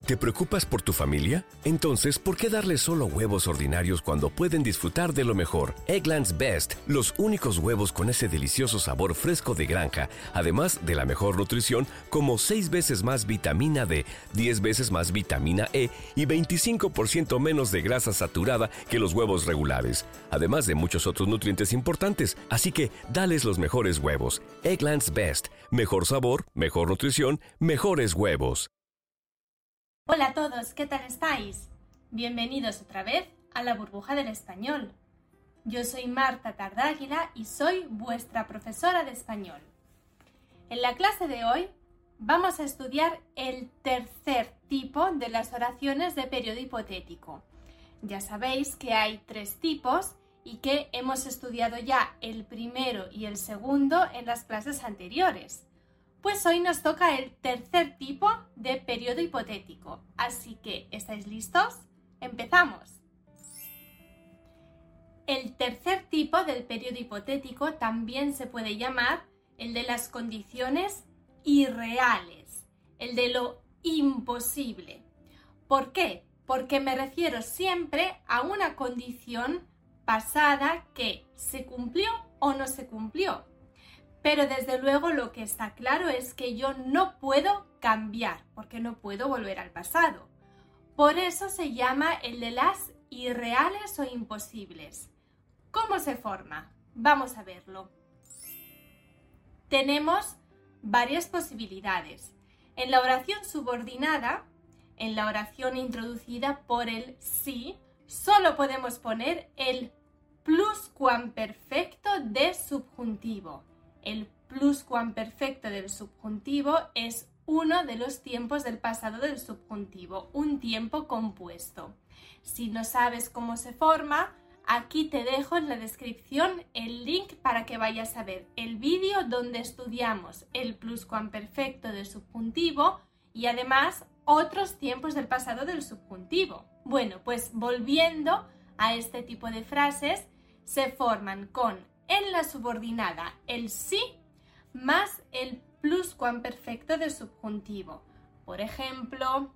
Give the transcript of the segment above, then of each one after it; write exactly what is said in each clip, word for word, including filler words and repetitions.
¿Te preocupas por tu familia? Entonces, ¿por qué darles solo huevos ordinarios cuando pueden disfrutar de lo mejor? Eggland's Best, los únicos huevos con ese delicioso sabor fresco de granja, además de la mejor nutrición, como seis veces más vitamina D, diez veces más vitamina E y veinticinco por ciento menos de grasa saturada que los huevos regulares, además de muchos otros nutrientes importantes. Así que, dales los mejores huevos. Eggland's Best, mejor sabor, mejor nutrición, mejores huevos. Hola a todos, ¿qué tal estáis? Bienvenidos otra vez a la burbuja del español. Yo soy Marta Tardáguila y soy vuestra profesora de español. En la clase de hoy vamos a estudiar el tercer tipo de las oraciones de periodo hipotético. Ya sabéis que hay tres tipos y que hemos estudiado ya el primero y el segundo en las clases anteriores. Pues hoy nos toca el tercer tipo de periodo hipotético. Así que, ¿estáis listos? ¡Empezamos! El tercer tipo del periodo hipotético también se puede llamar el de las condiciones irreales, el de lo imposible. ¿Por qué? Porque me refiero siempre a una condición pasada que se cumplió o no se cumplió. Pero desde luego lo que está claro es que yo no puedo cambiar, porque no puedo volver al pasado. Por eso se llama el de las irreales o imposibles. ¿Cómo se forma? Vamos a verlo. Tenemos varias posibilidades. En la oración subordinada, en la oración introducida por el sí, solo podemos poner el pluscuamperfecto de subjuntivo. El pluscuamperfecto del subjuntivo es uno de los tiempos del pasado del subjuntivo, un tiempo compuesto. Si no sabes cómo se forma, aquí te dejo en la descripción el link para que vayas a ver el vídeo donde estudiamos el pluscuamperfecto del subjuntivo y además otros tiempos del pasado del subjuntivo. Bueno, pues volviendo a este tipo de frases, se forman con en la subordinada el sí más el pluscuamperfecto del subjuntivo. Por ejemplo,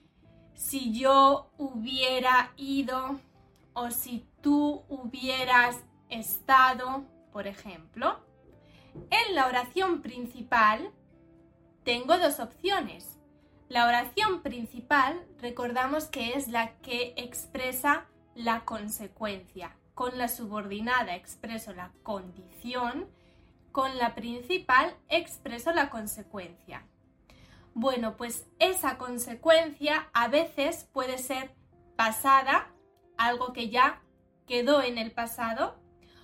si yo hubiera ido o si tú hubieras estado, por ejemplo. En la oración principal tengo dos opciones. La oración principal, recordamos que es la que expresa la consecuencia. Con la subordinada expreso la condición, con la principal expreso la consecuencia. Bueno, pues esa consecuencia a veces puede ser pasada, algo que ya quedó en el pasado,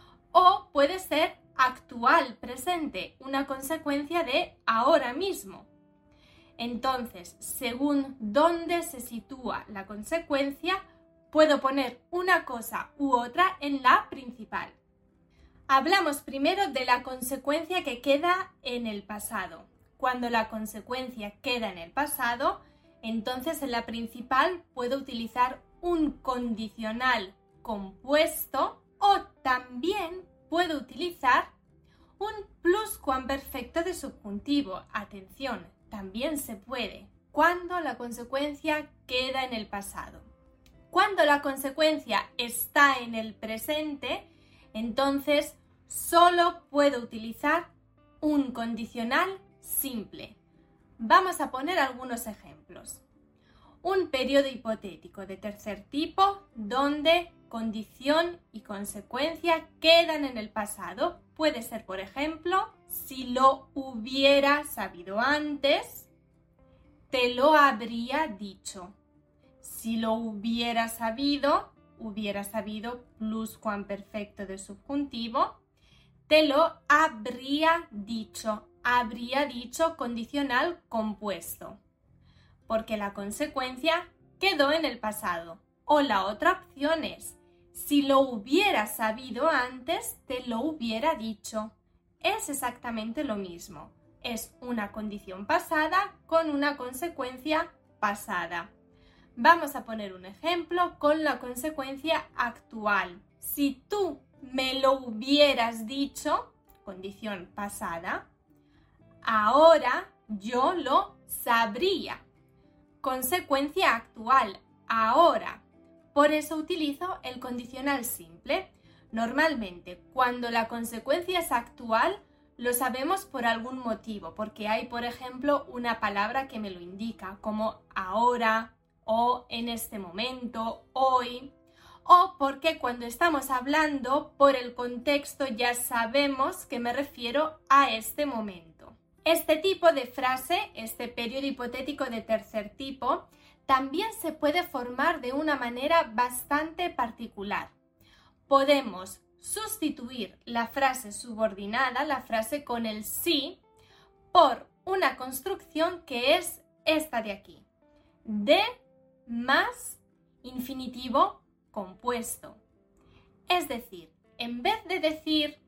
o puede ser actual, presente, una consecuencia de ahora mismo. Entonces, según dónde se sitúa la consecuencia, puedo poner una cosa u otra en la principal. Hablamos primero de la consecuencia que queda en el pasado. Cuando la consecuencia queda en el pasado, entonces en la principal puedo utilizar un condicional compuesto o también puedo utilizar un pluscuamperfecto de subjuntivo. Atención, también se puede cuando la consecuencia queda en el pasado. Cuando la consecuencia está en el presente, entonces solo puedo utilizar un condicional simple. Vamos a poner algunos ejemplos. Un periodo hipotético de tercer tipo donde condición y consecuencia quedan en el pasado. Puede ser, por ejemplo, si lo hubiera sabido antes, te lo habría dicho. Si lo hubiera sabido, hubiera sabido pluscuamperfecto de subjuntivo, te lo habría dicho. Habría dicho condicional compuesto, porque la consecuencia quedó en el pasado. O la otra opción es, si lo hubiera sabido antes, te lo hubiera dicho. Es exactamente lo mismo. Es una condición pasada con una consecuencia pasada. Vamos a poner un ejemplo con la consecuencia actual. Si tú me lo hubieras dicho, condición pasada, ahora yo lo sabría. consecuencia actual, ahora. Por eso utilizo el condicional simple. Normalmente, cuando la consecuencia es actual, lo sabemos por algún motivo, porque hay, por ejemplo, una palabra que me lo indica, como ahora, o en este momento, hoy, o porque cuando estamos hablando, por el contexto ya sabemos que me refiero a este momento. Este tipo de frase, este periodo hipotético de tercer tipo, también se puede formar de una manera bastante particular. Podemos sustituir la frase subordinada, la frase con el sí, por una construcción que es esta de aquí. De más infinitivo compuesto. Es decir, en vez de decir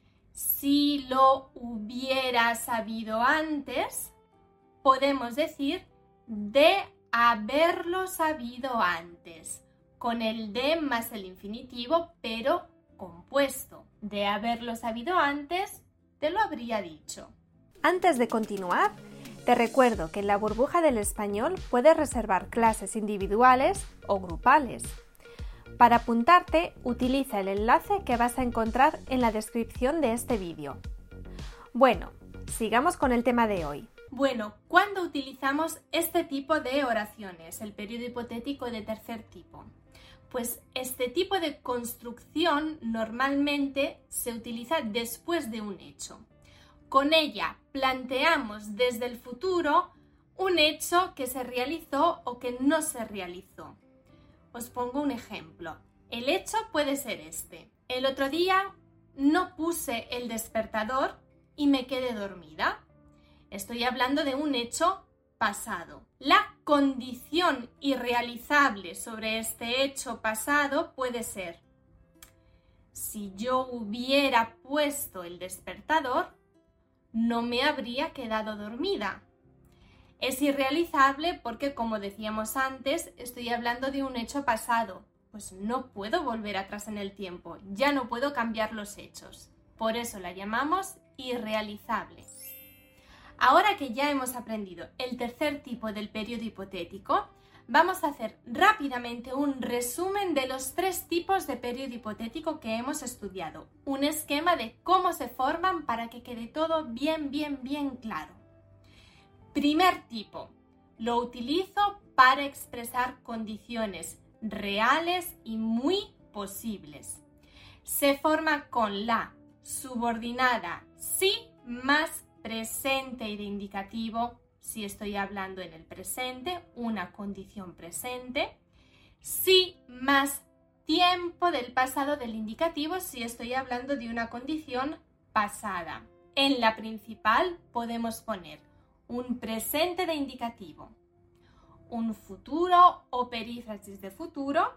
si lo hubiera sabido antes, podemos decir de haberlo sabido antes, con el de más el infinitivo, pero compuesto. De haberlo sabido antes, te lo habría dicho. Antes de continuar, te recuerdo que en la burbuja del español puedes reservar clases individuales o grupales. Para apuntarte, utiliza el enlace que vas a encontrar en la descripción de este vídeo. Bueno, sigamos con el tema de hoy. Bueno, ¿cuándo utilizamos este tipo de oraciones, el periodo hipotético de tercer tipo? Pues este tipo de construcción normalmente se utiliza después de un hecho. Con ella planteamos desde el futuro un hecho que se realizó o que no se realizó. Os pongo un ejemplo. El hecho puede ser este. El otro día no puse el despertador y me quedé dormida. Estoy hablando de un hecho pasado. La condición irrealizable sobre este hecho pasado puede ser: si yo hubiera puesto el despertador, no me habría quedado dormida. Es irrealizable porque, como decíamos antes, estoy hablando de un hecho pasado. Pues no puedo volver atrás en el tiempo, ya no puedo cambiar los hechos. Por eso la llamamos irrealizable. Ahora que ya hemos aprendido el tercer tipo del periodo hipotético, vamos a hacer rápidamente un resumen de los tres tipos de periodo hipotético que hemos estudiado. Un esquema de cómo se forman para que quede todo bien, bien, bien claro. Primer tipo, lo utilizo para expresar condiciones reales y muy posibles. Se forma con la subordinada sí más presente y de indicativo, si estoy hablando en el presente, una condición presente. Sí más tiempo del pasado del indicativo, si estoy hablando de una condición pasada. En la principal podemos poner un presente de indicativo, un futuro o perífrasis de futuro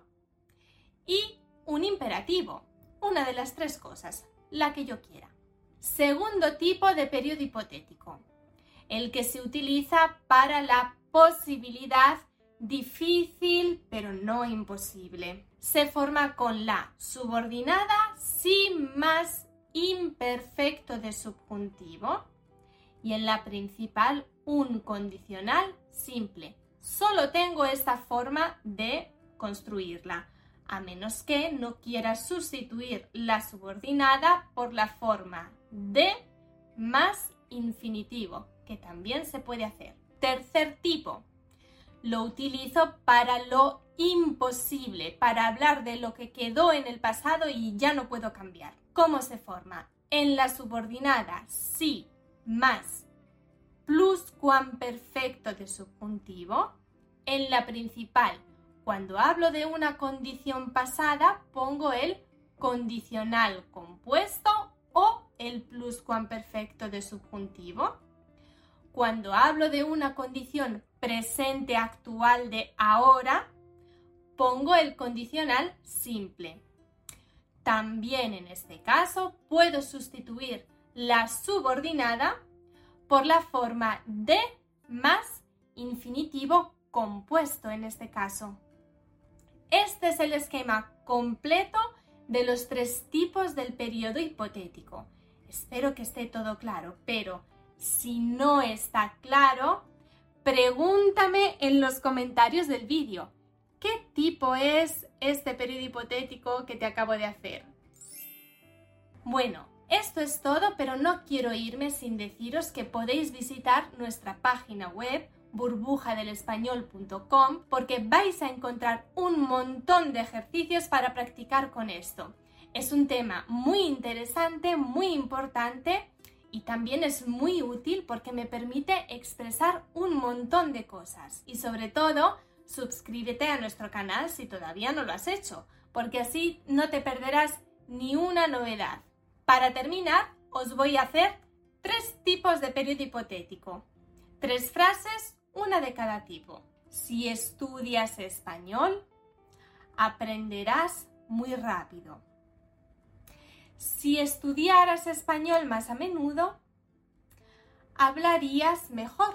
y un imperativo, una de las tres cosas, la que yo quiera. Segundo tipo de periodo hipotético, el que se utiliza para la posibilidad difícil pero no imposible. Se forma con la subordinada sí más imperfecto de subjuntivo y en la principal un condicional simple. Solo tengo esta forma de construirla, a menos que no quiera sustituir la subordinada por la forma de más infinitivo, que también se puede hacer. Tercer tipo, lo utilizo para lo imposible, para hablar de lo que quedó en el pasado y ya no puedo cambiar. ¿Cómo se forma? En la subordinada sí más pluscuamperfecto de subjuntivo. En la principal, cuando hablo de una condición pasada, pongo el condicional compuesto o el pluscuamperfecto de subjuntivo. Cuando hablo de una condición presente actual de ahora, pongo el condicional simple. También en este caso puedo sustituir la subordinada por la forma de más infinitivo compuesto en este caso. Este es el esquema completo de los tres tipos del periodo hipotético. Espero que esté todo claro, pero si no está claro, Pregúntame en los comentarios del vídeo, ¿qué tipo es este periodo hipotético que te acabo de hacer? Bueno, esto es todo, pero no quiero irme sin deciros que podéis visitar nuestra página web burbuja del español punto com porque vais a encontrar un montón de ejercicios para practicar con esto. Es un tema muy interesante, muy importante y también es muy útil porque me permite expresar un montón de cosas. Y sobre todo, suscríbete a nuestro canal si todavía no lo has hecho, porque así no te perderás ni una novedad. Para terminar, os voy a hacer tres tipos de periodo hipotético. Tres frases, una de cada tipo. Si estudias español, aprenderás muy rápido. Si estudiaras español más a menudo, hablarías mejor.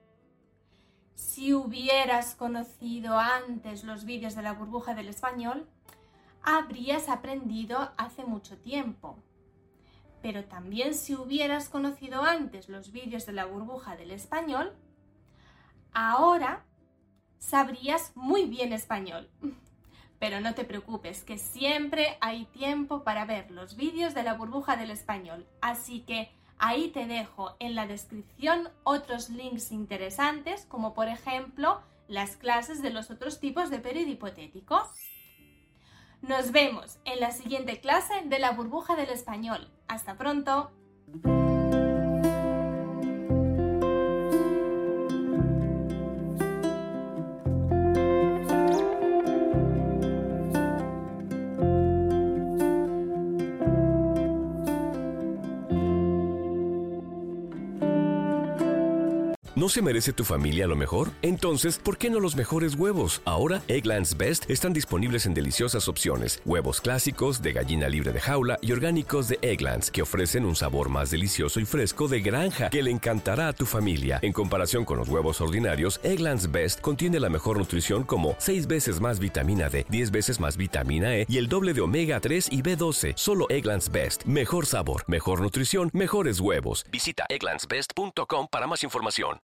Si hubieras conocido antes los vídeos de la burbuja del español, habrías aprendido hace mucho tiempo. Pero también si hubieras conocido antes los vídeos de la burbuja del español, ahora sabrías muy bien español. Pero no te preocupes, que siempre hay tiempo para ver los vídeos de la burbuja del español. Así que ahí te dejo en la descripción otros links interesantes, como por ejemplo las clases de los otros tipos de periodo hipotético. Nos vemos en la siguiente clase de la burbuja del español. ¡Hasta pronto! ¿No se merece tu familia lo mejor? Entonces, ¿por qué no los mejores huevos? Ahora, Eggland's Best están disponibles en deliciosas opciones. Huevos clásicos, de gallina libre de jaula y orgánicos de Eggland's, que ofrecen un sabor más delicioso y fresco de granja que le encantará a tu familia. En comparación con los huevos ordinarios, Eggland's Best contiene la mejor nutrición como seis veces más vitamina D, diez veces más vitamina E y el doble de omega tres y B doce. Solo Eggland's Best. Mejor sabor, mejor nutrición, mejores huevos. Visita egglands best punto com para más información.